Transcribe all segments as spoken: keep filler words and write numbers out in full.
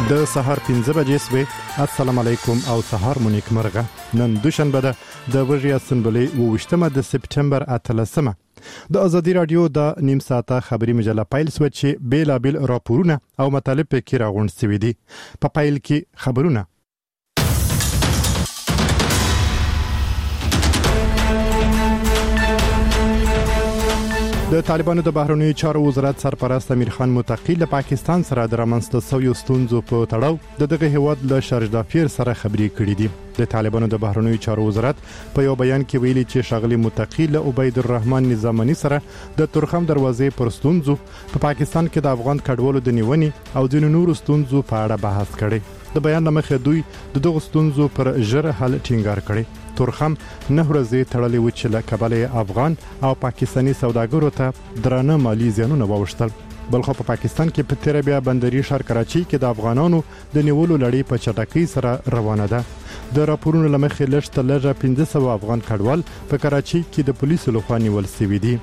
د سهار پنځه بجې سوې. السلام علیکم او سهار مو نیک مرغه. نن دوشنبه ده د وژیا سنبلې اوویشتمه د سپتمبر اتلسمه. د ازادي رادیو د نیم ساعته خبري مجله پایل سو چې بیلابل راپورونه او مطالب پکې راغونډ شوي دي. په پایل کې خبرونه. د طالبانو د بهرنیو چارو وزارت سرپرست امیر خان متقی له پاکستان سره د رامنځته شویو ستونزو په تړاو د دغه هیواد له شارجدافیر سره خبرې کړې دي. د طالبانو د بهرنیو چارو وزارت په یو بیان کې ویلي چې شاغلي متقی له عبید الرحمن نظامني سره د ترخم دروازې پر ستونزو په پاکستان کې د افغان کډوالو د نیونې او د نورو ستونزو په اړه بحث کړي. د بیان لمخې دوی د دغو ستونزو پر ژر حل ټینګار کړي. ترخم نه ورځې تړلې و چې له کبله افغان او پاکستاني سوداګرو ته درانه مالی زیانونه واوښتل. بلخو په پاکستان کې په تیر بیا بندري ښار کراچي کې د افغانانو د نیولو لړۍ په چټکۍ سره روانه ده. د راپورونو لمخې لږ تر لږه پنځه سوه افغان کډوال په کراچي کې د پولیسو لخوا نیول شوي دي.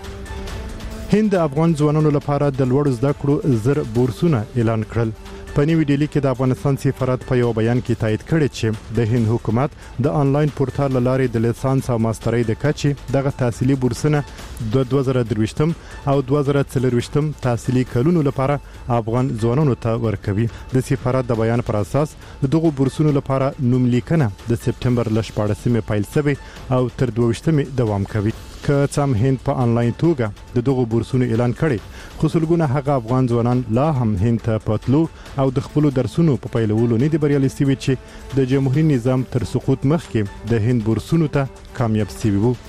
هند د افغان ځوانانو لپاره د لوړ زده کړو زر بورسونه اعلان کړل. په نیو ډیلی کې د افغانستان سفارت په یو بیان کې تایید کړی چې د هند حکومت د انلاین پورتال لارې د لیسانس او ماسترۍ د کچې دغه تحصیلي بورسونه د دوه زره درویشتم او دوه زره څلرویشتم تحصیلي کلونو لپاره افغان ځوانانو ته ورکوي. د سفارت د بیان پر اساس دغه بورسونو لپاره نوم لیکنه د سپتمبر ل شپاړسمې پیل شوی او تر دوه دوام کوي. که څم هند په انلاین توګه د دغه بورسونو اعلان کړي، خو سلګونه هغه افغان ځوانان لا هم هند ته پاتلو او د خپل درسونو په پیلولو نه دی بریالي شوي چې د جمهوریت نظام تر سقوط مخکې د هند بورسونو ته کامیاب شوي وو.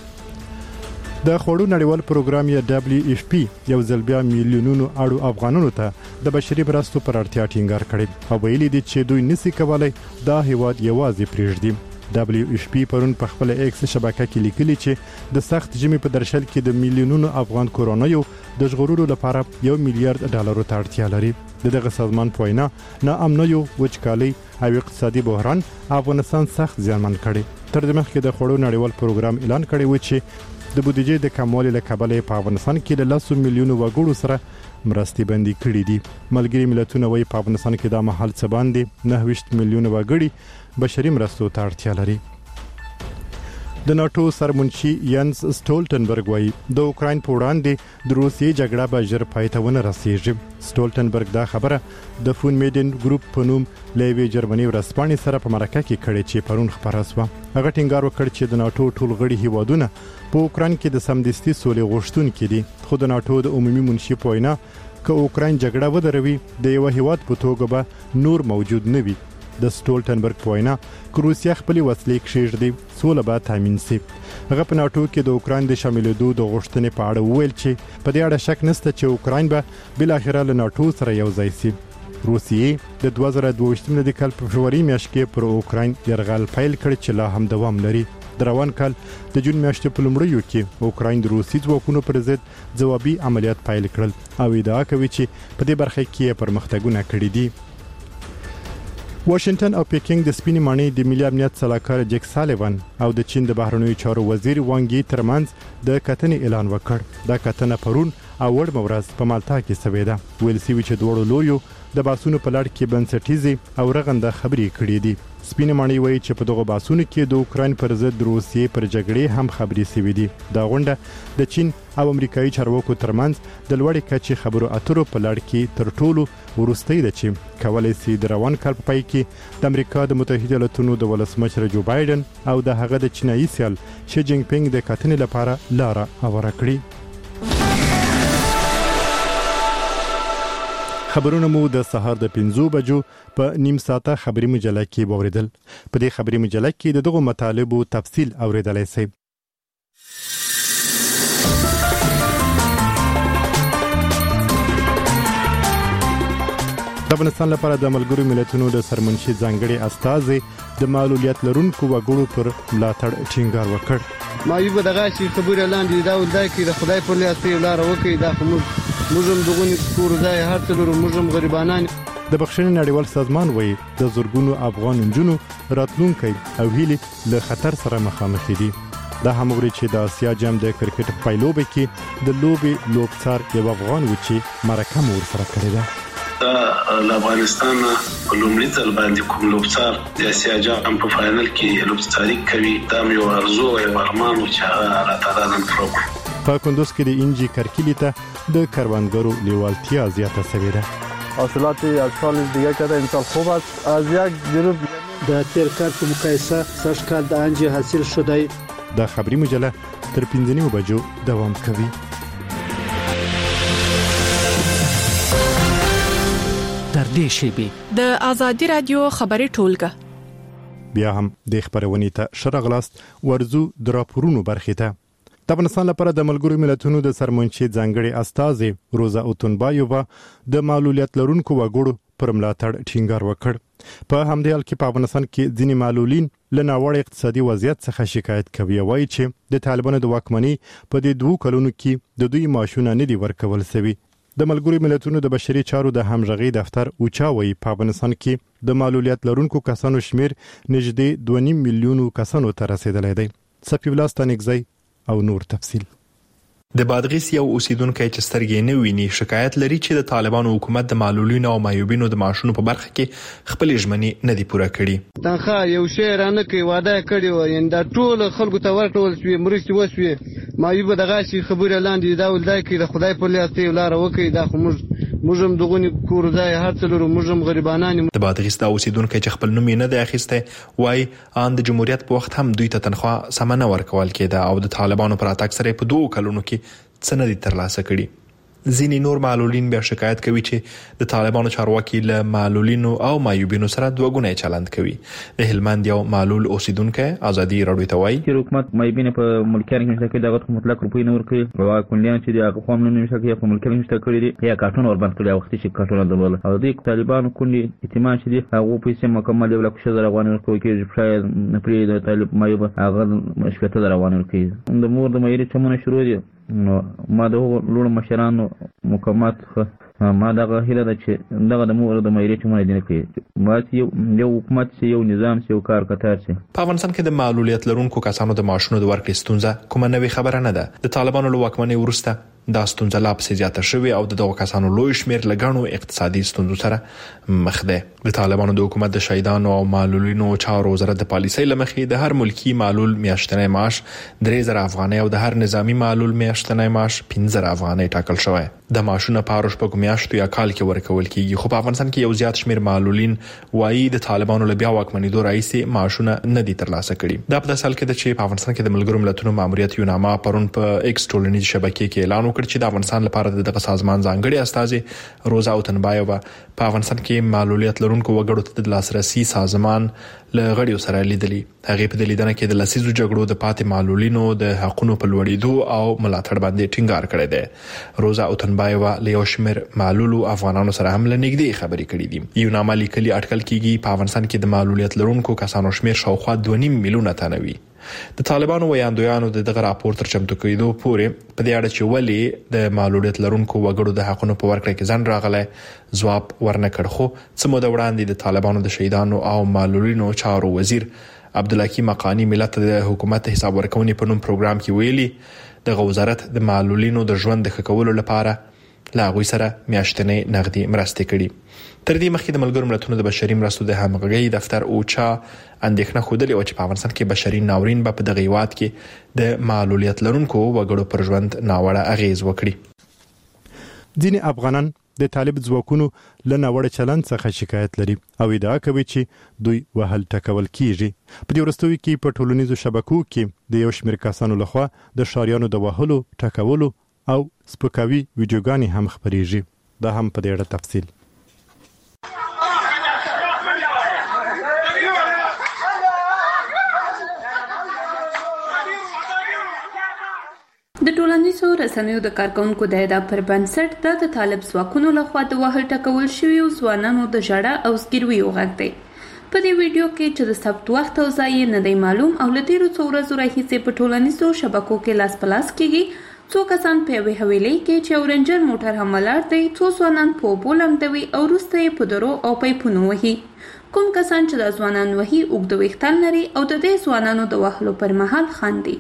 د خوړو نړیوال پروګرام یا دبليو اف پی یو ځل بیا میلیونونو اړو افغانانو ته د بشري مرستو پر اړتیا ټینګار کړي او ویلي دي چې دوی نسی کولای دا هیواد یوازې پرېږدي. دبليو اف پی پرون په خپل ایکس شبکه کې لیکلي چې د سخت ژمي په درشل کې د میلیونونو افغان کورونیو د ژغورلو لپاره یو میلیارډ ډالرو ته اړتیا لري. دغه سازمان په وینا ناامنیو، وچکالي او اقتصادي بحران افغانستان سخت زیانمن کړي. تر دې مخکې د خوړو نړیوال پروګرام اعلان کړی و چې د بودیجې د کموالي له کبله په افغانستان کې له لسو میلیونو وګړو سره مرستې بندي کړې دي. ملګري ملتونه وايي په افغانستان کې د محل څه باندې نهه ویشت میلیونه وګړي بشري مرستو ته اړتیا لري. د ناتو سرمنشي ینس سټولټنبرګ وايي د اوکراین په وړاندې د روسیې جګړه به ژر پای ته ونه رسیږي. سټولټنبرګ دا خبره د فون میډن ګروپ په نوم لیوی جرمني ورسپانې سره په مرکه کې کړې چې پرون خبره شوه. هغه ټینګار وکړ چې د ناتو ټول غړي هیوادونه په اوکراین کې د سمدستي سولې غوښتونکي دي، خو د ناتو د عمومي منشي په وینا که اوکراین جګړه ودروي د یو هیواد په توګه به نور موجود نه وي. د سټولټنبرګ په وینا که روسیا خپل وسلې کښېږدي سوله به تامین شي. هغه په ناتو کې د اوکراین د شاملېدو د غوښتنې په اړه وویل چې په دې اړه شک نشته چې اوکراین به بالاخره له ناتو سره یو ځای شي. روسیې د دوه زره دوه د کال په فبروري میاشت کې پر اوکراین یرغل پیل کړ چې لا هم دوام لري. د روان کال د جون میاشتې په لومړیو کې اوکراین د روسي ځواکونو پر ضد ځوابي عملیات پیل کړل او ادعا کوي چې په دې برخه کې پرمختګونه کړي دي. واشنگټن او پیکینګ د سپینې ماڼۍ د ملي امنیت سلاکار جک سالیوان او د چین د بهرنیو چارو وزیر وانګ یي ترمنځ د کتنې اعلان وکړ. دا کتنه پرون او وړ مورز په مالټا کې شوې ده. ویل شوي چې دواړو لویو د باسونو په لړ کې بنسټیزې او رغنده خبرې کړې دي. سپینې ماڼۍ وایي چې په دغه باسونو کې د اوکراین پر ضد د روسیې پر جګړې هم خبرې شوې دي. دا غونډه د چین او امریکایي چارواکو ترمنځ د لوړې کچې خبرو اترو په لړ کې تر ټولو وروستۍ ده چې کولای شي د روان کال په پای کې د امریکا د متحده ایالاتونو د ولسمشر جو بایدن او د هغه د چینایي سیال شي جینګ پینګ د کتنې لپاره لاره هواره کړي. خبرونه مو د سهار د پنځو بجو په نیم ساعته خبري مجله کې واوریدل. په دې خبري مجله کې د دغه مطالبو تفصیل اوریدلای شئ. د افغانستان لپاره د ملګرو ملتونو د سرمنشي ځانګړي استازي د معلولیت لرونکو وګړو پر ملاتړ ټینګار وکړ. ما یو دغه چې خبره لاندې دا ولدا کې د خدای په لیاسي لار وکي دا موږ موږ دغه کور ځای هر څلور موږ غریبانان. د بخښنې نړیوال سازمان وایي د زورګونو افغان نجونو راتلونکي او هیلې له خطر سره مخامخ دي. دا هم غوړي چې د آسیا جام د کرکټ په لوبه کې د لوبي لوبڅار یو افغان و چې مرکه مور سره کړی ده. دا افغانستان په لومړي ځل باندې کوم لوبڅار د اسیا جام په فائنل کې لوبڅاري کوي. دا یو ارزو او ارمان چې الله تعالی نن پروګ. په کندوز کې د انجی کرکلی ته د کاروانګرو لیوالتیا زیاته شوې ده. حاصلات از سال دیگه کرده امسال خوب است. از یک جنوب در تیر کال په مقایسه سږ کال د انجی حاصل شده. د خبري مجله تر پنځه نیمو بجو دوام کوي. در دې شیبې د آزادي رادیو خبري ټولګه بیا هم د خبرونې ته شرغلاست ورزو د راپورونو برخې ته. د افغانستان لپاره د ملګرو ملتونو د سرمنشي ځانګړي استازي روزا اوتونبایووا د معلولیت لرونکو وګړو پر ملاتړ ټینګار وکړ. په همدې حال کې په افغانستان کې ځینې معلولین له ناوړه اقتصادي وضعیت څخه شکایت کوي، وایي چې د طالبانو د واکمنۍ په دې دوه کلونو کې د دوی معاشونه نه دي ورکول شوي. د ملګرو ملتونو د بشري چارو د همغږي دفتر اوچاوي په افغانستان کې د معلولیت لرونکو کسانو شمیر نږدې دوه نیم میلیونو کسانو ته رسیدلی دی. صفي الله ستانکزی او نور تفصیل. د بادغیس یو اوسیدونکو چې سترګې نه ویني شکایت لري چې د طالبانو حکومت د معلولینو او معیوبینو د معاشونو په برخه کې خپل ژمنې نه دي پوره کړې. تنخواه یو شی رانه کوي، واده کړی و، یعنی دا ټول خلکو ته ورکول شوې، مرستې وشوې، معیوب دغه شي خبره لاندې دا ولدای کې د خدای په لیاستي ولاره وکړي. دا خو موږ موږ هم دغونی کور ځای هر څه لرو، موږ هم غریبانان. د بادغیس د اوسیدونکو چې خپل نوم یې نه دی اخیستی وایي ان د جمهوریت په وخت هم دوی ته تنخواه سم نه ورکول کېده او د طالبانو پر اتاک سره په دوه کلونو کې څه نه دي ترلاسه کړي. ځینې نور معلولین بیا شکایت کوي چې د طالبانو چارواکي له معلولینو او معیوبینو سره دوه ګونی چلند کوي. د هلمند یو معلول اوسیدونکو ازادي راډیو ته وایي چې حکومت معیوبین په ملکیت کې مشته کوي، دغه مطلق روپۍ نه ورکوي او کونډیان چې د قوم نه مشته کوي په ملکیت کې مشته کړي دي یا کارتون ور باندې کړي، وخت چې کارتون درول او د طالبانو کونډي اعتماد چې دي هغه پیسې مکمل یو لک شزر افغان ورکوي کې شاید نه پری د طالب معیوب هغه مشکته در افغان ورکوي. د مور د مېری چمونه شروع دي نو ما د لوړ مشرانو مقامات ما دغه هیله ده چې دغه د مور د مېری چمونه دي نه کوي، ما یو یو حکومت چې یو نظام چې یو کار کتار شي. په افغانستان کې د معلولیت لرونکو کسانو د معاشونو د ورکړې ستونزه کومه نوې خبره نه ده. د طالبانو له واکمنۍ وروسته دا ستونزه لا پسې زیاته شوې او د دغو کسانو لوی شمیر لګڼو اقتصادي ستونزو سره مخ ده. د طالبانو د حکومت د شهیدانو او معلولینو چارو وزارت د پالیسۍ لمخې د هر ملکی معلول میاشتنی معاش درې زره افغانۍ او د هر نظامی معلول میاشتنی معاش پنځه زره افغانۍ ټاکل شوی. د معاشونو په اړه شپږ میاشتو یا کال کې ورکول کیږي، خو په افغانستان کې یو زیات شمیر معلولین وایي د طالبانو له بیا واکمنېدو راهیسې معاشونه نه دي ترلاسه کړي. دا په داسې حال کې ده چې په افغانستان کې د ملګرو ملتونو ماموریت یوناما پرون په ایکس ټولنیز شبکې کې اعلان وکړ چې د افغانستان لپاره دغه سازمان ځانګړي استازي روزا اوتونبایووا په افغانستان کې معلولیت لرونکو وګړو ته د لاسرسي سازمان له غړیو سره لیدلي. هغه په لیدنه کې د لسیزو جګړو د پاتې معلولینو د حقونو په لوړېدو او ملاتړ باندې ټینګار کړی دی. روزا اوتونبایووا له یو شمېر معلولو افغانانو سره هم لنګدي خبرې کړې دي. یوناما لیکلي اټکل کېږي په افغانستان کې د معلولیت لرونکو کسانو شمیر شاوخوا دوه نیم میلیونه تنه وي. د طالبانو ویاندویانو د دغه راپور تر چمتو کېدو پورې په دې اړه چې ولې د معلولیت لرونکو وګړو د حقونو په ورکړه کې ځنډ راغلی ځواب ورنکړ. خو څه موده وړاندې د طالبانو د شهیدانو او معلولینو چارو وزیر عبدالحکیم مقانی ملت د حکومت حساب ورکونې په نوم پروګرام کې ویلي دغه وزارت د معلولینو د ژوند د ښه کولو لپاره لا غوي سره میاشتنی نغدي مرستې کړي. تر دې مخکې د ملګرو ملتونو د بشري مرستو د همغږي دفتر اوچا اندېښنه خوده او چې په افغانستان کې بشري ناورین به په دغه هیواد کې د معلولیت لرونکو وګړو پر ژوند ناوړه اغیز وکړي. ځینې افغانان د طالب ځواکونو له ناوړه چلند څخه شکایت لري او ادعا کوي چې دوی وهل ټکول کیږي. په دې وروستیو کې په ټولنیزو شبکو کې د یو شمېر کسانو لخوا د شاریانو د وهلو ټکولو او سپکاوي ویډیوګانې هم خبرېږي. دا هم په دې اړه تفصیل. د ټولنیزو رسنیو د کارکونکو د ادعا پر بنسټ دا د طالب ځواکونو لخوا د وهل ټکول شویو ځوانانو د ژړا او زګیرویو غږ دی. په دې ویډیو کې چې د ثبت وخت او ځای نه دی معلوم او له تیرو څو ورځو راهیسې په ټولنیزو شبکو کې لاس په لاس کېږي. څو کسان په یوې حویلۍ کې چې یو رنجر موټر هم ولاړ دی، څو ځوانان په اوبو لمدوي او وروسته یې په درو او پایپونو وهي. کوم کسان چې دا ځوانان وهي اوږده ویښتان لري او د دې ځوانانو د وهلو پر مهال خاندي.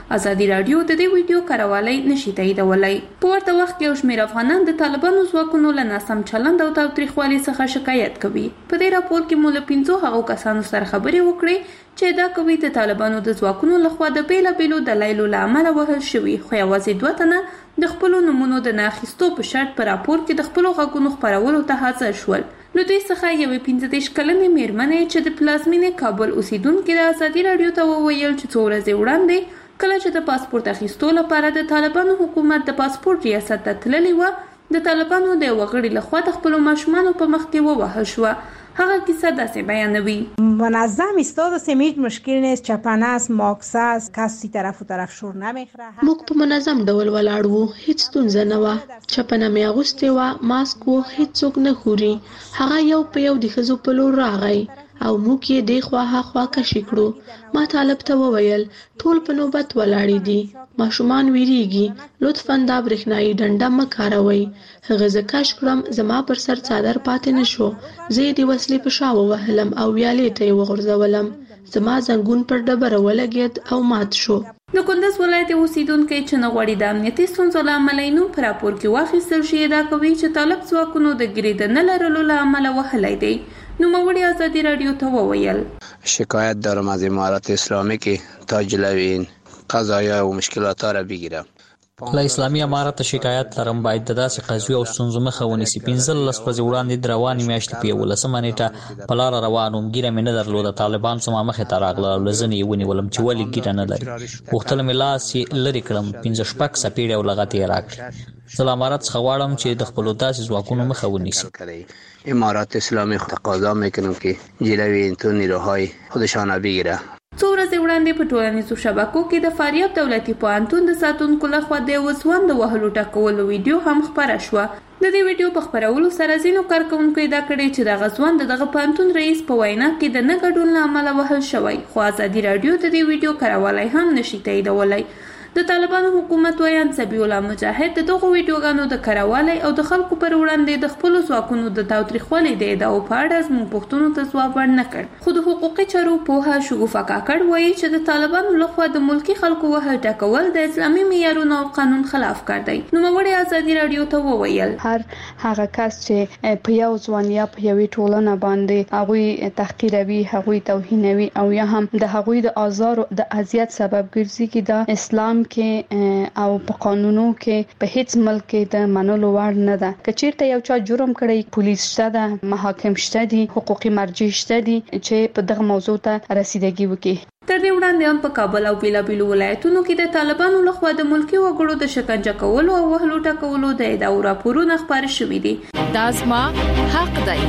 ازادي رادیو د دې ویډیو کاروالی نشي تاییدولای. په ورته وخت کې یو شمېر افغانان د طالبانو ځواکونو له ناسم چلند او تاوتریخوالي څخه شکایت کوي. په دې راپور کې مو له پنځو هغو کسانو سره خبرې وکړې چې دا کوي د طالبانو د ځواکونو لخوا د بیلابیلو دلایلو له امله وهل شوي، خو یوازې دوه تنه د خپلو نومونو د نه اخیستو په شرط په راپور کې د خپلو غږونو خپرولو ته حاضر شول. له دوی څخه یوې پنځه دېرش کلنې مېرمنې چې د پلازمینې کابل اوسیدونکې د ازادي راډیو ته وویل چې څو ورځې وړاندې کله چې د پاسپورت اخیستو لپاره د طالبانو حکومت د پاسپورت ریاست ته تللې وه، د طالبانو د یوه غړي لخوا د خپلو ماشومانو په مخ کې ووهل شوه. هغه کیسه داسې بیانوي: منظم ایستاد و سمید مشکل نیست، چپنه است، ماکسه است، کسی طرف و طرف شور نمیخوره. موږ په منظم ډول ولاړ وو، هیڅ ستونزه نه وه. چپنه مې اغوستې وه، ماسک و، هیڅوک نه خوري. هغه یو په یو د ښځو په لور راغی او موږ یې دې خوا ها خوا کشي کړو. ما طالب ته وویل ټول په نوبت ولاړې دي، ماشومان ویریږي، لطفا دا برېښنایي ډنډه مه کاروئ. هغه زه کش کړم، زما پر سر څادر پاتې نه شو. زه یې د وسلې په شا ووهلم او ویالې ته یې وغورځولم. زما زنګون پر ډبره ولګېد او مات شو. د کندز ولایت اوسیدونکي چې نه غواړي د امنیتي ستونزو له امله یې نوم په راپور کې واخیستل شي، ادعا کوي چې طالب ځواکونو د ګیرې د نه لرلو له امله وهلی دی. نوموړي ازادي راډیو ته وویل: شکایت دارم از امارت اسلامی که تا جلوی این قضایا و مشکلات را بگیرم. له اسلامي امارت شکایت لرم باید د داسې قضیو او ستونزو مخه ونیسي. پنځلس ورځې وړاندې د روانې میاشتې په یولسمه نیټه په لاره روان وم، ګیره مې نه درلوده. طالبان زما مخې ته راغلل او له زنې یې ونیولم چې ولې ګیره نه لري. غوښتل مې لاس یې لرې کړم، پنځه شپږ څپېړې او لغتې یې راکړې. زه له امارت څخه غواړم چې د خپلو داسې ځواکونو مخه ونیسي. امارت اسلامی تقاضا میکنم که جلوی این تو نیروهای خودشان بگیره. څو ورځې وړاندې په ټولنیزو شبکو کې د فاریاب دولتي پوهنتون د ساتونکو لخوا د یوه ځوان د وهلو ټکولو ویډیو هم خپره شوه. د دې ویډیو په خپرولو سره ځینو کارکوونکو ادعا کړې چې دغه ځوان د دغه پوهنتون رئیس په وینا کې د نه ګډون له امله وهل شوی، خو ازادي راډیو د دې ویډیو کاروالی هم نشي تاییدولی. د طالبانو حکومت ویان ذبیح الله مجاهد د دغو ویډیوګانو د کاروالی او د خلکو پر وړاندې د خپلو ځواکونو د تاوتریخوالي د ادعاو په اړه زموږ پوښتنو ته ځواب ورنه کړ. خو د حقوقي چارو پوهه شګوفه کاکړ وایي چې د طالبانو لخوا د ملکي خلکو وهل ټکول د اسلامي معیارونو او قانون خلاف کار دی. نوموړي ازادي راډیو ته وویل: هر هغه کس چې په یو ځوان یا په یوې ټولنه باندې هغوی تحقیروي، هغوی توهینوي او یا هم د هغوی د آزار او د اذیت سبب ګرځي چې د اسلام کې او په قانونو کې په هیڅ ملک کې د منلو وړ نه ده. که چیرته یو چا جرم کړی، پولیس شته ده، محاکم شته دي، حقوقي مرجع شته دي چې په دغه موضوع ته رسیدګي وکړي. تر دې وړاندې هم په کابل او بیلابیلو ولایتونو کې د طالبانو لخوا د ملکي وګړو د شکنجه کولو او وهلو ټکولو د ادعاو راپورونه خپاره شوي دي. دا زما حق دی.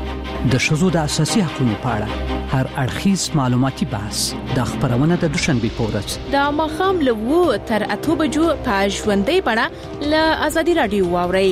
د ښځو د اساسي حقوقو په اړه هر اړخیز معلوماتي بحث د خبرونه د دوشنبه په ورځ د ماښام له اوه تر اته بجو په ژوندۍ بڼه له ازادي راډیو واورئ.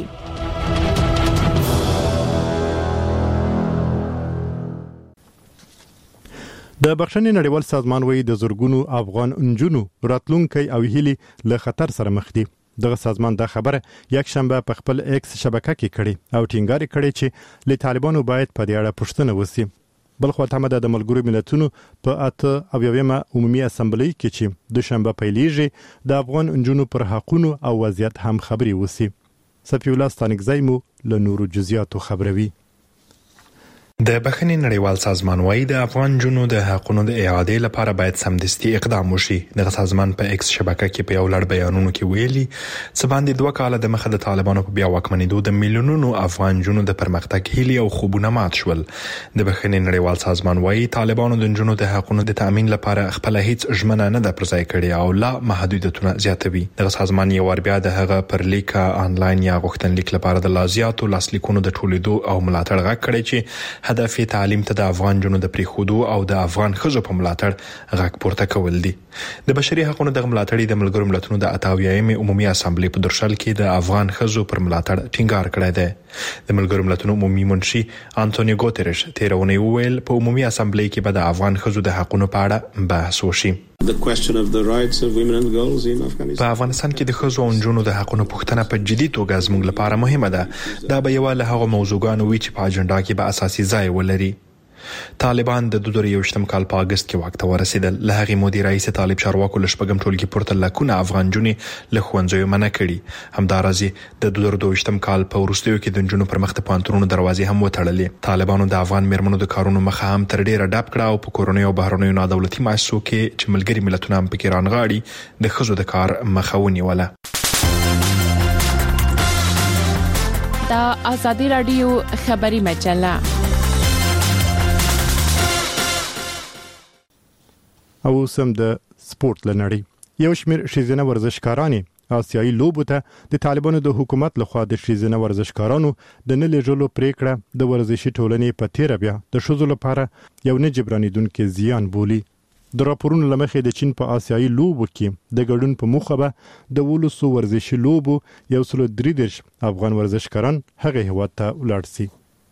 د بخښنې نړیوال سازمان وایي د زرګونو افغان نجونو راتلونکي او هیلې له خطر سره مخ دي. دغه سازمان دا خبره یک شنبه په خپل ایکس شبکه کې کړې او ټینګار کړي چې له طالبانو باید په دې اړه پوښتنه وشي. بل خو ته د ملګرو ملتونو په اته او یومه عمومي اسمبلی کې چې د شنبه پیلېږي د افغان نجونو پر حقونو او وضعیت هم خبري وشي. صفی الله ستانکزی مو له نورو جزئیاتو خبروي. د بخښنې نړیوال سازمان وايي د افغان جنو د حقوقو د اعادې لپاره باید سمدستي اقدام وشي. د سازمان په ایکس شبکه کې په یو لړ بیانونو کې ویلي چې باندې دوه کاله د مخه د طالبانو په بیا واکمنېدو د میلیونونو افغان جنو د پرمختګ هیلې او خوبونه مات شول. د بخښنې نړیوال سازمان وايي طالبانو د جنو د حقوقو د تامین لپاره خپل هیڅ ژمنه نه ده پرځای کړې او لا محدودیتونه زیاتوي. د سازمان یو ور بیا د هغه پر لیک آنلاین یا غوښتنلیک لپاره د لازیاتو لاسلیکونو د ټولیدو او ملاتړ غږ کړی چې هدف یې تعلیم ته د افغان جنو د پریخودو او د افغان ښځو په ملاتړ غږ پورته کول دي. د بشري حقوقو د ملاتړ د ملګرو ملتونو د اتاویایم عمومي اسمبلی په درشل کې د افغان ښځو پر ملاتړ ټینګار کړی دی. د ملګرو ملتونو عمومي منشي انټونیو ګوتریش تیرونه ویل په عمومي اسمبلی کې به د افغان ښځو د حقوقو په اړه بحث وشي. په افغانستان کې د ښځو او نجونو د حقوقو پوښتنه په جدي توګه زموږ لپاره مهمه ده. دا به یو له هغو موضوعګانو وي چې په اجنډا کې به اساسي ځای ولري. طالبان د دوه زره یوویشتم کال په اگست کې واک ته ورسېدل. له هغې مودې راهیسې طالب چارواکو له شپږم ټولګي پورته لکونه افغان نجونې له ښوونځیو منع کړي. همداراز د دوه زره دوه ویشتم کال په وروستیو کې د نجونو پر مخ د پوهنتونونو دروازې هم وتړلې. طالبانو د افغان میرمنو د کارونو مخه هم تر ډیره ډاب کړه او په کورونو او بهرنیو نادولتي مؤسسو کې چې ملګري ملتونه هم پکې رانغاړي د ښځو د کار مخه ونیوله. د آزادي رادیو خبري مجله او سم د سپورت لنړی. یو شمېر ښځینه ورزشکارانې آسیایي لوبو ته د طالبانو د حکومت لخوا د ښځینه ورزشکارانو د نه لیږلو پریکړه د ورزشي ټولنې په تیره بیا د ښځو لپاره یو نه جبرانیدونکي زیان بولي. د راپورونو له مخې د چین په آسیایي لوبو کې د ګډون په موخه به د ولسو ورزشي لوبو یو سل درې دېرش افغان ورزشکاران هغه هیواد ته ولاړ سي.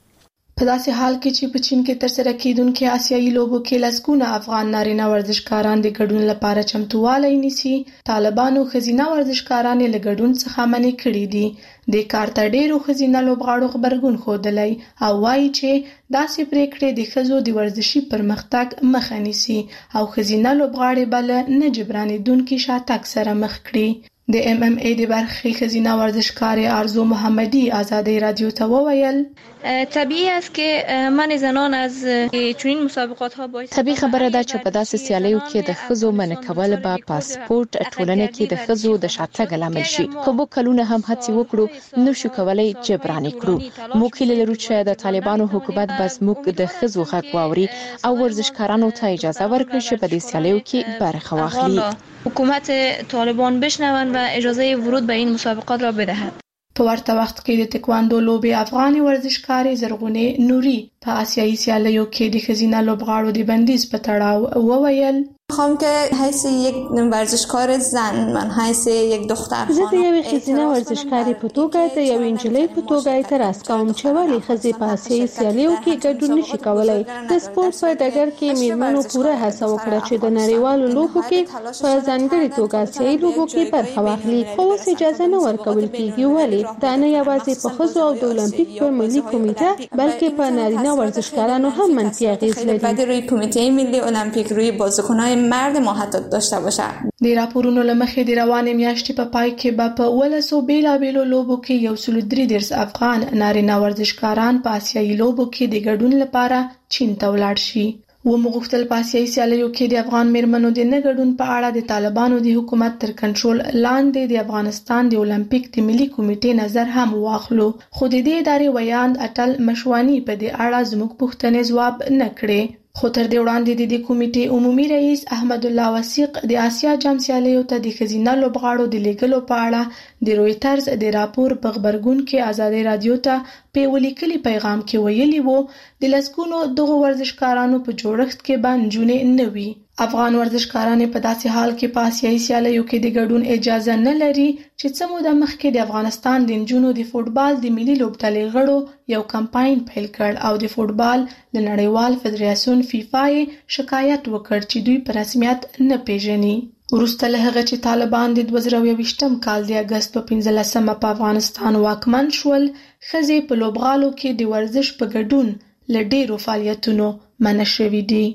په داسې حال کې چې په چین کې ترسره کیدونکو آسیایي لوبو کې لسګونه افغان نارینه ورزشکاران د ګډون لپاره چمتووالی نیسي، طالبانو ښځینه ورزشکاران له ګډون څخه منع کړي دي. د کار ته ډیرو ښځینه لوبغاړو خبرګون ښودلی او وایي چې داسې پریکړې د ښځو د ورزشي پرمختګ مخه نیسي او ښځینه لوبغاړي بل نه جبرانیدونکي شاتګ سره مخ کړي. د ام ام ای د برخې ښځینه ورزشکار آرزو محمدی آزادی رادیو ته وویل طبیعی است که من زنان از چنین مسابقات ها باعث طبیعي خبره ده چې په داسې سیالیو کې د ښځو منع کول به پاسپورت ټولنه کې د ښځو د شاتګ لامل شي. که موږ کلونه هم هڅې وکړو نو شو کولای جبران کړو. موږ هیله لرو چې د طالبانو حکومت به زموږ د ښځو غږ واوري او ورزشکارانو ته اجازه ورکړي چې په دې سیالیو کې برخه واخلي. حکومت طالبان بشنوند و اجازه ورود به این مسابقات را بدهد. په ورته وخت کې د تکواندو لوبې افغاني ورزشکارې زرغونې نوري په آسیایي سیالیو کې د ښځینه لوبغاړو د بندیز په تړاو وویل میخوام که حیث یک ورزشکار زن من حیث یک دختر زه د یوې ښځینه ورزشکارې په توګه د یوې نجلۍ په توګه اعتراض کوم چې ولې ښځې په آسیایي سیالیو کې ګډون نشي کولی. د سپورت په ډګر کې میرمنو پوره هڅه وکړه چې د نړیوالو لوبو کې په ځانګړي توګه آسیایي لوبو کې برخه واخلي، خو اوس اجازه نه ورکول کیږي. ولې؟ دا نه یوازې په ښځو او د المپیک په ملي کمیټه بلکې په نارینه ورزشکارانو هم منفي اغیز لري. روی کمیته ملی المپیک روی بازیکنان مرد ما حتی داشته باشه. د راپورونو له مخې د روانې میاشتې په پای کې به په ولسو بیلابیلو لوبو کې یو سل درې دېرش افغان نارینه ورزشکاران په آسیایي لوبو کې د ګډون لپاره چین ته ولاړ شي. و مغفتل په آسیایي سیالیو کې د افغان میرمنو د نه ګډون په اړه د طالبانو د حکومت تر کنټرول لاندې د افغانستان د المپیک د ملي کمیټې نظر هم واخلو، خو د دې ادارې ویاند اټل مشوانی په دې اړه زموږ پوښتنې ځواب نه کړې. خو تر دې وړاندې د دې کمیټې عمومي رئیس احمد الله وثیق د آسیا جام سیالیو ته د ښځینه لوبغاړو د لیږلو په اړه د رویټرز د راپور په خبرګون کې آزادي رادیو ته په ولیکلي پیغام کې ویلي وو د لسګونو دغو ورزشکارانو په جوړښت کې به نجونې نه وي. افغان ورزشکاران په داسې حال کې په آسیایي سیالیو کې د ګډون اجازه نه لري چې څه موده مخکې د افغانستان د نجونو د فوټبال د ملي لوبډلې غړو یو کمپاین پیل کړ او د فوټبال له نړیوال فدراسیون فیفا یې شکایت وکړ چې دوی په رسمیت نه پیژني. وروسته له هغه چې طالبان د دوه زره یوویشتم کال د اګست په پنځلسمه په افغانستان واکمن شول، ښځې په لوبغالو کې د ورزش په ګډون له ډیرو فعالیتونو منع شوي دي.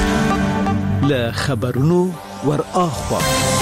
له خبرونو ور اخوا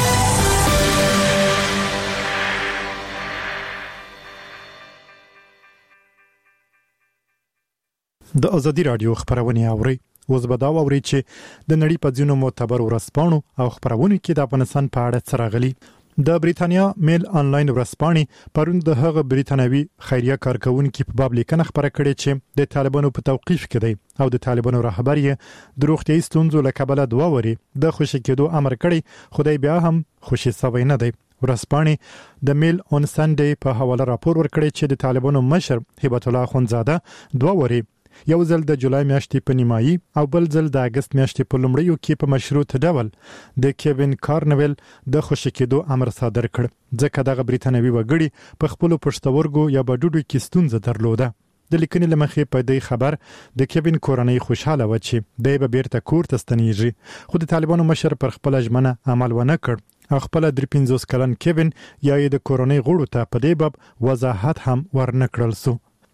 د آزادي رادیو خبرونه اوري. اوس به دا اوري چې د نړۍ په ځینو معتبر ورځپاڼو او خبرونو کې د افغانستان په اړه څه راغلي. د بریتانیا میل انلاین ورځپاڼې پرون د هغه بریتانوي خیریه کارکونکو په باب لیکنه خبره کړې چې د طالبانو په توقیف کې دی او د طالبانو رهبر یې د روغتیايي ستونزو له کبله دوه وري د خوشی کېدو امر کړی، خدای بیا هم خوشی سوی نه دی. ورځپاڼې د میل اون سنډے په حواله راپور ورکړی چې د طالبانو مشر هبت الله اخوندزاده دوه وري یو ځل د جولای میاشتې په نیمایي او بل ځل د اگست میاشتې په لومړیو کې په مشروط ډول د کیوین کارنویل د خوشی کېدو امر صادر کړ، ځکه دغه بریتانوي وګړي په خپل پښتورګو یا بډوډو کې ستونزه درلوده. د لیکنې لمخې په دې خبر د کیوین کورنۍ خوشاله و چې دی به بیرته کور ته ستنیږي، خو د طالبانو مشر پر خپل ژمنه عمل ونه کړ او خپل درې پنځوس کلن کیوین یا د کورنۍ غړو ته په دې باب وضاحت هم ورنکړل سو.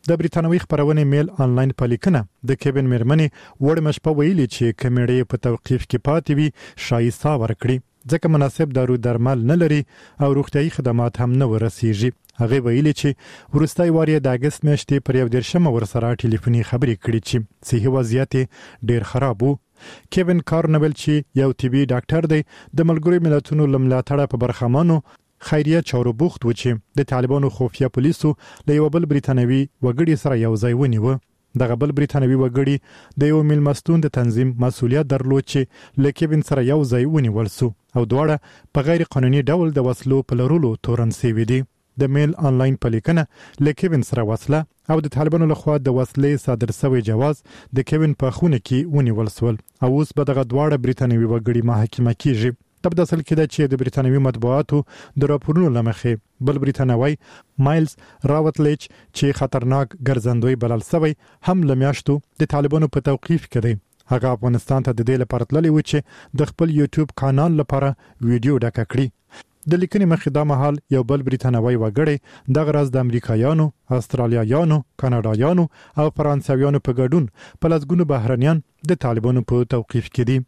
د بریټانوي خبرونه میل انلاین په لیکنه د کیوین میرمنې وړ مشپه ویلي چې کمیډي په توقيف کې پاتې وي شایسته ورکړي ځکه مناسب دارو درمل نه لري او روغتيایي خدمات هم نه ورسیږي. هغه ویلي چې ورستای واری د اگست میاشتې پر یو درشمه ورسره ټلیفوني خبرې کړې چې صحي وضعیت ډیر خراب وو. کیوین کارنویل چې یو طبي ډاکټر دی د ملګرو ملتونو لملاتړه په برخمانو خیریه چارو بوخت و چې د طالبانو خفیه پولیسو له یو بل بریټانوي وګړي سره یو ځای ونیو. دغه بل بریټانوي وګړي د یو میلمستون د تنظیم مسولیت درلود چې له کیوین سره یو ځای ونیول سو او دواړه په غیر قانوني ډول د وسلو په لرلو تورن سوي دي. د میل انلاین په لیکنه له کیوین سره وسله او د طالبانو لخوا د وسلې صادر شوی جواز د کیوین په خونه کې ونیول سول او اوس به دغه دواړه بریټانوي وګړي محاکمه کیږي. تب د اصل کې د چې د بریټانوي مطبوعاتو د راپورونو لمخې بل بریټانوي مایلز راوتلیچ چې خطرناک ګرځندوی بلل شوی هم لمیاشتو د طالبانو په توقيف کړي. هغه افغانستان ته د دې لپاره تللی و چې د خپل یوټیوب کانال لپاره ویډیو ډکه کړي. د لیکنې مخې دا مهال یو بل بریټانوي وګړی د غرض د امریکایانو، استرالیایانو، کاناډایانو او فرانسویانو په ګډون په لږونو بهرنیان د طالبانو په توقيف کې دي.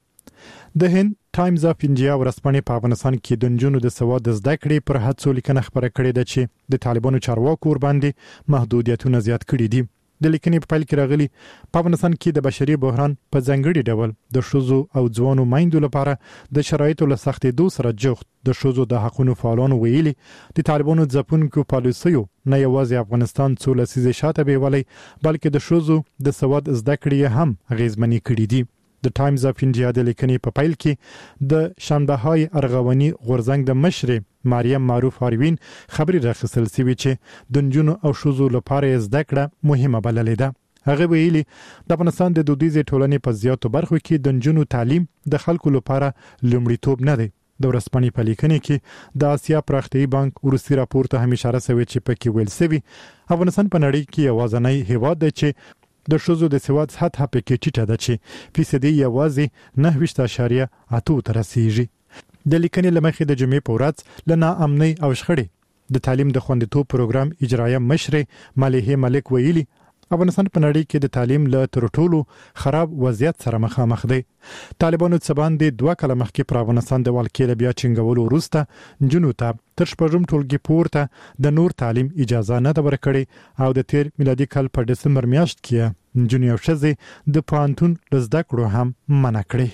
د هند ټایمز اف انډیا ورسپانې په افغانستان کې د نجونو د سواد زده کړې پر هڅو لیکنه خبره کړې ده چې د طالبانو چارواکو ور باندې محدودیتونه زیات کړي دي. د لیکنې په پیل کې راغلي په افغانستان کې د بشري بحران په ځنګړي ډول د شوزو او ځوانو مایندو لپاره د شرایطو له سختېدو سره جوخت د شوزو د حقوقو فعالانو ویلي د طالبانو ځپونکو پالیسیو نه یوازې افغانستان څو لسیزې شاته بیولي بلکې د شوزو د سواد زده کړې هم غیزمنې کړې دي. د ټایمز اف انډیا د لیکنې په پیل کې د شنبه‌های ارغواني غورزنګ د مشر مریم معروف هاروین خبري راخصل سوي چې د نجونو او شوزو لپاره زده کړه مهمه بللې ده. هغه ویلي د افغانستان د دودیزې ټولنې په زیاتو برخو کې د نجونو تعلیم د خلکو لپاره لومړیتوب نه دی. د ورسپانې په لیکنې کې د آسیا پراختیایي بانک ورسي راپور ته هم اشاره شوې چې پکې ویل شوی افغانستان په نړۍ کې یوازینی هیواد دی چې د شوزو د سواد سطح پکې ټیټه ده چې فیصدي یوازې نه ویشت اشاریه اته تر رسیږي. د لیکنې لمخې د جمعې په ورځ له ناامنۍ او شخړې د تعلیم د خوندیتوب پروګرام اجرایه مشر مليحه ملک ویلي افغانستان په نړۍ کې د تعلیم له تر ټولو خراب وضعیت سره مخامخ دی. طالبانو څبان د دوه کله مخکې پر افغانستان د والکې بیا چنګولو وروسته جنو ته تر شپږم ټولګي پورته د نور تعلیم اجازه نه ده ورکړې او د تیر میلادي کال په دسمبر میاشت کې جنو یو شزه د پانتون لزده کړو هم منع کړې.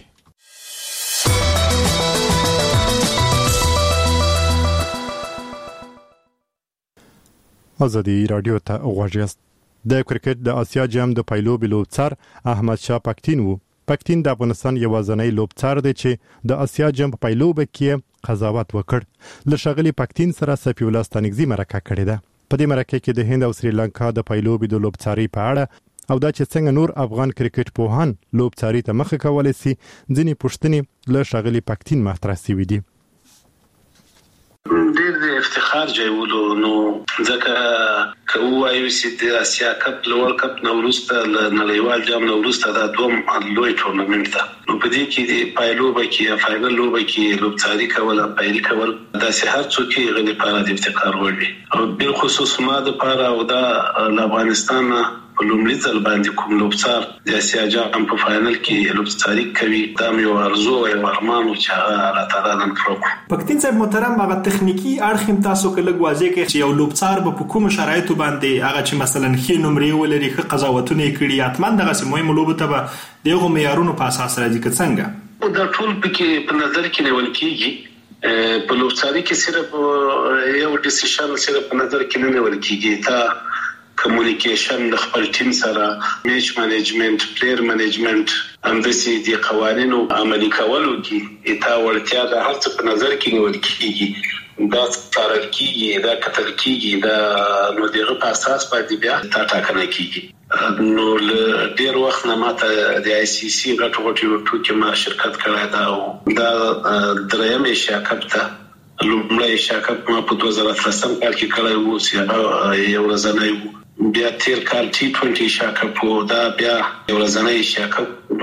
ازادي رادیو ته غوږیاست. د کرکټ د آسیا جام د پایلوبي لوبڅار احمد شاه پکتین وو. پکتین د افغانستان یوازینی لوبڅار دی چې د آسیا جام په پایلوبه کې قضاوت وکړ. له شغلي پکتین سره سفی الله ستانګزي مرکه کړې ده. په دې مرکه کې د هند او سریلانکا د پایلوبي د لوبڅاري په اړه او دا چې څنګه نور افغان کرکټ پوهان لوبڅاري ته مخه کولای شي ځینې پوښتنې له شغلي پکتین مطرح شوې دي. ډېر د افتخار جایولو نو ځکه کوو ایو سي د اسیا کپ لوړ کپ نوروسته نړیوال جام نوروسته دا دوم لوی ټورنمنت ده. نو په دې کې د پایلوبه کې فائنل لوبه کې لوبڅاري کول پیل کول دا سه هر څوک غوښتي لپاره د افتخار وړ وي او بل خصوص ما د لپاره او دا افغانستان په لومړي ځل باندې کوم لوبڅار د اسیا جام په فائنل کې لوبڅاري کوي دا یو ارزو او ارمان او چې الله تعالی نن کړو. پکتین صاحب محترم هغه تخنیکی اړخ تاسو کله غواځي کې یو لوبڅار په کوم شرایطو باندې هغه چې مثلا خې نمرې ولري خې قضاوتونه کړي اتمن دغه سموي ملوب ته دغه معیارونو په اساس راځي که څنګه دا ټول پکې په نظر کې نیول کیږي. په لوبڅاري کې صرف یو ډیسیژن صرف په نظر کې نه نیول کیږي تا کمیونیکیشن د خپل ټیم سره میچ منیجمنت پلیئر منیجمنت اندسي دي قوانینو عملي کولو کې اته ورتیا د هر څه په نظر کې نیول کیږي دا څارل کیږي دا کتل کیږي دا نو دغه په اساس باندې بیا تا ټاکنه کیږي. نو ډیر وخت نه ماته د آی سی سی غټ غټ یو ټوکی ما شرکت کړی دا او دا دریم ایشیا کپ ته لومړی ایشیا کپ ما په دوه زره اتلسم کال کې کړی وو چې یو ورځنی وو بیا تیر کال ټي ټوئنټي ایشیا کپ دا بیا یو ورځنی ایشیا کپ نو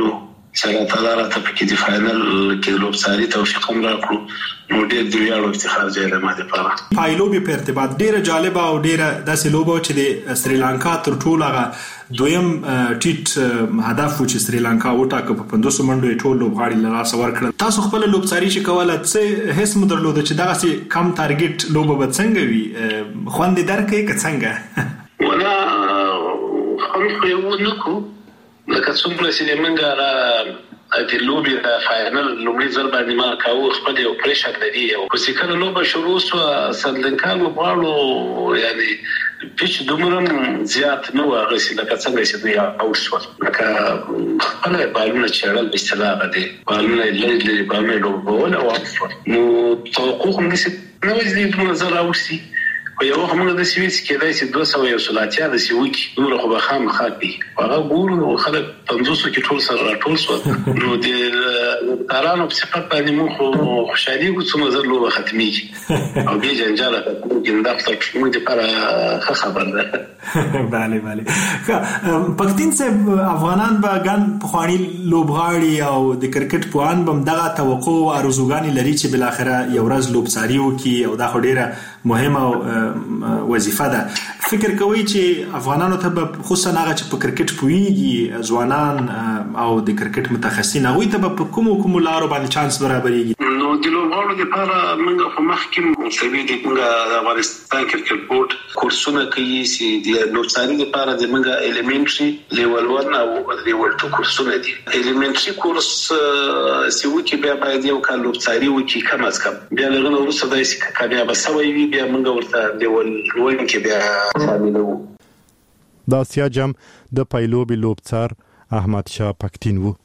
چې الله تعالی راته په کې د فائنل کې لوبساري توفیق هم راکړو نو ډېر دی ویاړ او افتخار ځای د ما لپاره. پایلوبي په ارتباط ډېر جالبه او ډېر داسې لوبه چې د سریلانکا تر ټولو هغه دویم ټیټ هدف و چې سریلانکا وټاکه په پنځوس منډو ټول لوبغاړي له لاسه ورکړل. تاسو خپل لوبساري چې کوله څه هیڅ مو درلوده چې دغه سي کم ټارګټ لوبه به څنګه وي خوند درکې که څنګه؟ ولا خو یو نکو لکه څومره چې موږ را د لوبي د فائنل لومړي ځل باندې ما کاوه خپل یو پریشر لري او چې کله لوبه شروع شو سریلانکا لوبغاړو یعنی پیچ دومره زیات نو هغه چې لکه څنګه چې دوی او شو لکه خپل بالونه چړل په اصطلاح دي بالونه لري بالونه لوبول او نو توقع هم نشي نو دې په نظر اوسي او یو هم د سويس کې دای چې دوه سوه یو سلاتیا د سويکی نور خو به خام خاطي هغه ګورو خلک پنځوس کې ټول سره ټول سو نو د تارانو په صفات باندې مو خو خوشالي کو څو نظر لوبه ختمي او به جنجاله کې د خپل موږ لپاره خبر ده. bale bale پښتين صاحب افغانان به ګان په خواني لوبغاړي او د کرکټ پوان بم دغه توقع او ارزوګانی لري چې بل اخره یو ورځ لوبساري وکي او دا خو ډیره مهمه وظیفه ده. فکر کوي چې افغانانو ته خصوصا هغه چې په کرکټ پويږي ځوانان او د کرکټ متخصصین هغه ته په کوم کوم لارو باندې چانس برابرېږي؟ نو د لوبغاړو لپاره موږ په مخکې مسوي د موږ د افغانستان کرکټ بورډ کورسونه کوي چې د لوبساري لپاره د موږ الیمنټري لیول واحد او لیول دوه کورسونه دي. الیمنټري کورس چې وکی بیا باید یو کال لوبساري وکی کم از کم بیا لغونه ورسره د سکه بیا بسوي وي بیا موږ ورته لیول لوین کې بیا شاملو. دا سیاجم د پایلوبي لوبڅار احمد شاه پښتين وو.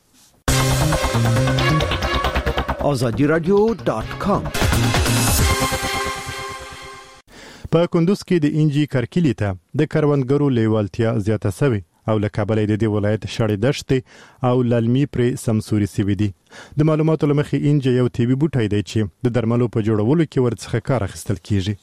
آزادی رادیو ډاټ کام. په کندوز کې د انجی کرکلی ته د کروندګرو لیوالتیا زیاته شوی او له کابل د دې ولایت شړې دشت او للمی پر سمسوري سوي دي. د معلوماتو لمخې انجی یو طبي بوټی دی چې د درملو په جوړولو کې ورڅخه کار اخیستل کیږي.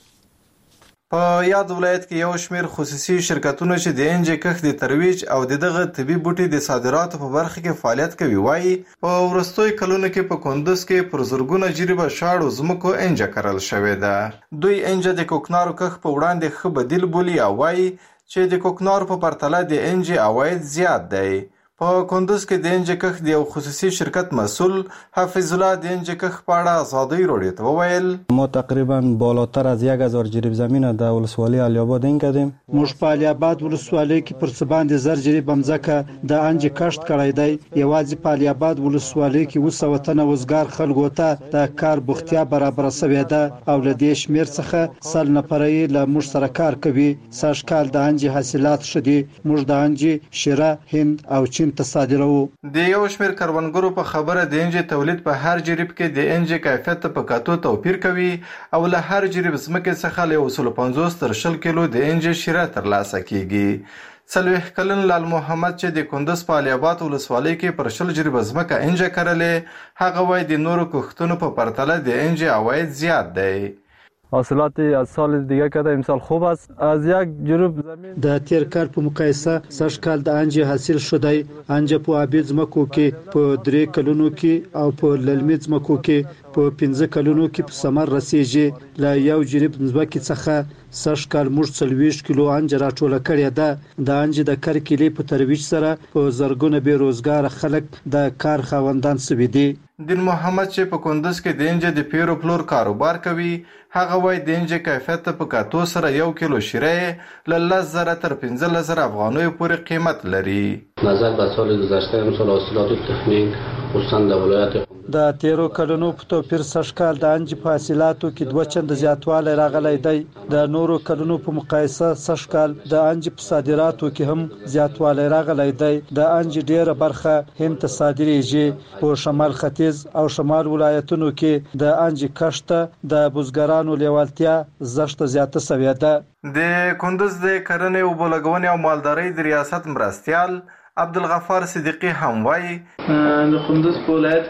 په یاد ولایت کې یو شمیر خصوصي شرکتونه چې د انجی کښت د ترویج او دغه طبي بوټي د صادراتو په برخه کې فعالیت کوي وایي په ورستوي کلونو کې په کندوز کې پر زرګونه جریبه شاړو زمکو انجی کرل شوې ده. دوی انجی د کوکنارو کښت په وړاندې ښه بدیل بولي او وایي چې د کوکنارو په پرتله د انجی عواید زیات دی. په کندوز کې د انجی کښت یو خصوصي شرکت مسئول حافظ الله د انجی کښت په اړه آزادۍ راډیو ته وویل ما تقریبا بالاتر از یک هزار جریب زمین در ولسوالی علی آباد این کردیم. موږ په علی آباد ولسوالۍ کې پر څه باندې زر جریب مځکه د انجی کښت کړی دی. یوازې په علی آباد ولسوالۍ کې اوس وطن وزګار خلکو ته د کار بوختیا برابر شوې ده او له دې شمیر څخه سل نفرې له موږ سره کار کوي. سږ کال د انجی حاصلات شدي. موږ د انجی شیره هند او چین تصادرو. د یو شمیر کروندګرو په خبره د انجی تولید په هر جریب کې د انجی کیفیت په کاتو توپیر کوي او له هر جریب زمکه څخه له یو سل پنځوس تر شل کیلو د انجی شیره ترلاسه کیږي. څلوېښت کلن لال محمد چې د کندوز په علی آباد ولسوالۍ کې پر شل جریب زمکه انجی کرلې هغه وایي د نورو کښتونو په پرتله د انجی عواید زیات دی. حاصلات از سال دیگه کرده امسال خوب است. از یک جریب زمین د تیر کال په مقایسه سږ کال د انجی حاصل شوی. انجی په آبی ځمکو کې په درې کلونو کې او په للمي ځمکو کې په پنځه کلونو کې په ثمر رسیږي. له یو جریب ځمکې څخه سږ کال موږ څلوېښت کیلو انجی راټوله کړې ده. د انجی د کرکیلې په ترویج سره په زرګونه بې روزګاره خلک د کار خاوندان شوي دي. دین محمد چې په کندوز کې د انجی د پیرو پلور کاروبار کوي هغه وایي د انجی کیفیت په کاتو سره یو کیلو شیره له لس زره تر پنځلس زره افغانیو پورې قیمت لري. نظر به سال گذشته امسال حاصلات تخمین خصوصا در ولایت د تیرو کلونو په توپیر سږ کال د انجی په حاصلاتو کې دوه چنده زیاتوالی راغلی دی. د نورو کلونو په مقایسه سږ کال د انجی په صادراتو کې هم زیاتوالی راغلی دی. د انجی ډیره برخه هند ته صادریږي. په شمال ختیځ او شمال ولایتونو کې د انجی کښت د بزګرانو لیوالتیا زښت زیاته شوې ده. د کندوز د کرنې او بولګونې او مالدارۍ د ریاست مرستیال عبدالغفار صدیقی هم وایي د کندوز په ولایت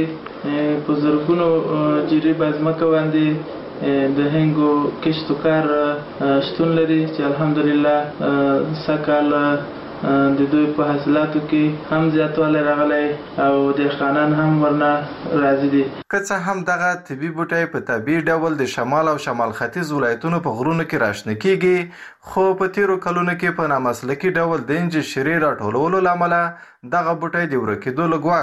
کې په زرګونو جریب ځمکه باندې د هنګو کښت کار شتون لري چې الحمدلله سږ کال د دوی په حاصلاتو کې هم زیاتوالی راغلی او دهقانان هم ورنه راضي دي. که څه هم دغه طبي بوټی په طبیعي ډول د شمال او شمال ختیځ ولایتونو په غرونو کې راشنه کیږي، خو په تیرو کلونو کې په نامسلکي ډول د انجیر شیرې راټولولو له امله دغه بوټی د ورکېدو له ګواښ